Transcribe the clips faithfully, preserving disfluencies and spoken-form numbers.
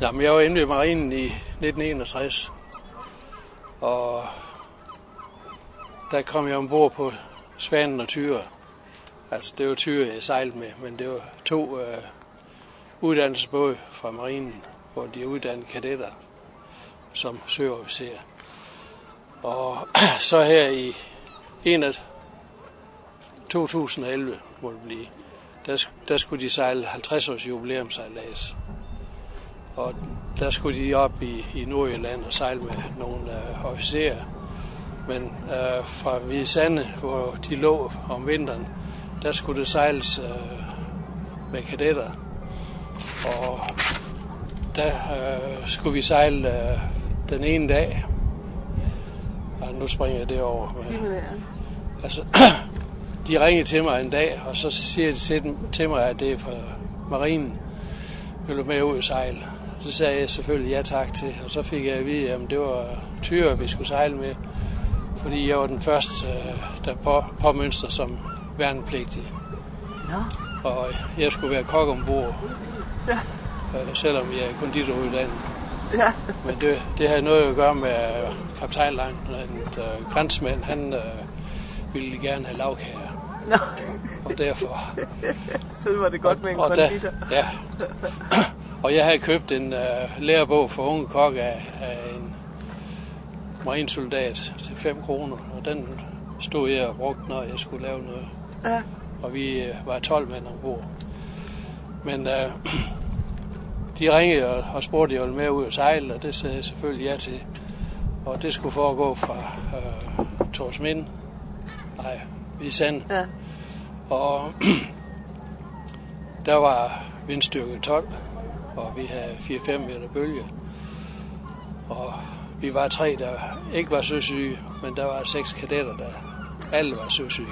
Jamen, jeg var inde ved marinen i nitten enogtres, og der kom jeg ombord på Svanen og Tyre. Altså, det var Tyre, jeg sejlede med, men det var to øh, uddannelsesbåde fra marinen, hvor de uddannede kadetter som søofficerer. Og så her i to tusind og elleve, må det blive, der, der skulle de sejle halvtreds års jubilæumssejlads. Og der skulle de op i, i Nordjylland og sejle med nogle øh, officerer. Men øh, fra Hvide Sande, hvor de lå om vinteren, der skulle det sejles øh, med kadetter. Og der øh, skulle vi sejle øh, den ene dag. Og nu springer jeg det over. Altså, de ringede til mig en dag, og så siger de til mig, at det er fra marinen. Vil du med ud og sejle? Så sagde jeg selvfølgelig ja tak til, og så fik jeg at vide, at det var Tyre, vi skulle sejle med, fordi jeg var den første, der på, påmønster som værnepligtig. Ja. Og jeg skulle være kok ombord, ja. Selvom jeg er konditoruddannet. Ja. Men det, det havde noget at gøre med kaptajnløjtnant uh, Grænsmand, han uh, ville gerne have lavkager. Nå. Og derfor... Så var det godt og, med en konditor. Der, ja. Og jeg havde købt en uh, lærebog for unge kokke af, af en marinesoldat til fem kroner, og den stod jeg og brugte, når jeg skulle lave noget. Ja. Og vi uh, var tolv mænd ombord. Men uh, de ringede og, og spurgte, at jeg ville med ud og sejle, og det sagde jeg selvfølgelig ja til. Og det skulle foregå fra uh, Torsminde, nej, Hvide Sande. Ja. Og der var vindstyrke tolv, og vi havde fire til fem meter bølge. Og vi var tre, der ikke var søsyge, men der var seks kadetter, der alle var søsyge.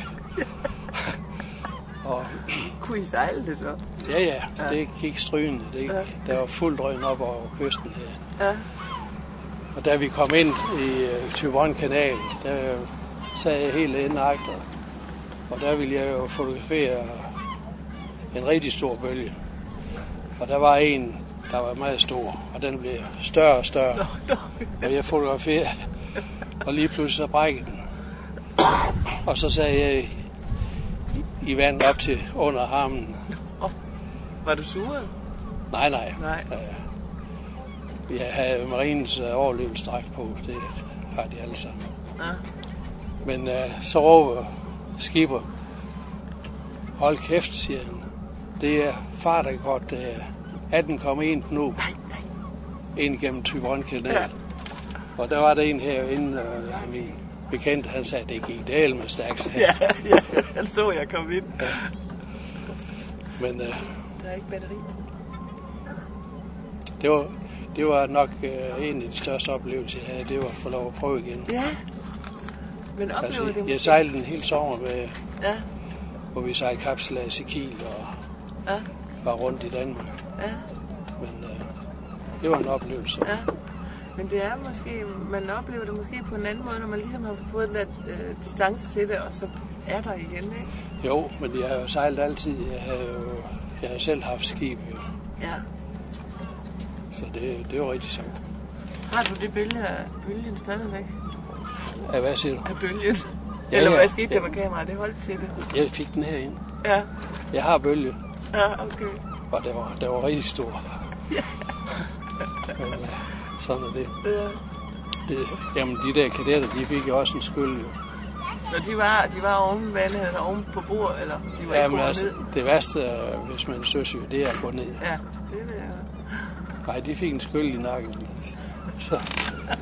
Og kunne I sejle det så? Ja, ja, ja. Det gik strygende. Det gik, ja. Der var fuld drøn op over kysten her. Ja. Og da vi kom ind i uh, Thyborøn-kanalen, der sad jeg helt inde agter. Og der ville jeg jo fotografere en rigtig stor bølge. Og der var en, der var meget stor, og den blev større og større. No, no. Og jeg fotograferede, og lige pludselig så brækkede den. Og så sagde jeg i, i vand op til under armen. Oh, var du sur? Nej, nej. nej. Jeg havde marinens overlevelsesdragt på, det har de alle sammen. Ja. Men uh, så råber skipper, hold kæft, siger han. Det er fartrekord, det er atten komma en knop ind gennem Thyborøn-kanalen. Ja. Og der var der en herinde, uh, min bekendte, han sagde, det gik del med stærkt. Ja, ja, han så, jeg kom ind. Ja. Men uh, der er ikke batteri. Det var, det var nok uh, en af de største oplevelser, jeg havde. Det var at få lov at prøve igen. Ja. Men oplevede altså, det måske? Jeg sejlede en hel sommer med, ja. hvor vi sejlede kapsejlads i Kiel og ja. var rundt i Danmark. Ja. Men uh, det var en oplevelse. Ja. Men det er måske, man oplever det måske på en anden måde, når man ligesom har fået den der øh, distance til det, og så er der igen, ikke? Jo, men jeg har jo sejlet altid. Jeg har jo, jeg har selv haft skib, jo. Ja. Så det, det var rigtig sjovt. Har du det billede af bølgen stadigvæk? Ja, hvad siger du? Af bølgen? Ja, Eller ja. hvad skete der med kameraet? Det holdt til det? Jeg fik den herinde. Ja. Jeg har bølge. Ja, okay. Og det var, det var rigtig stor. Ja. Men, uh, sådan er det. Ja. det. Jamen, de der kadetter, de fik jo også en skyld, jo. Når de var, de var oven vandet, eller oven på bord, eller de var Jamen, ikke altså, ned? Det værste, hvis man er søsyg, det er at gå ned. Ja, det vil jeg. Nej, de fik en skyld i nakken. Så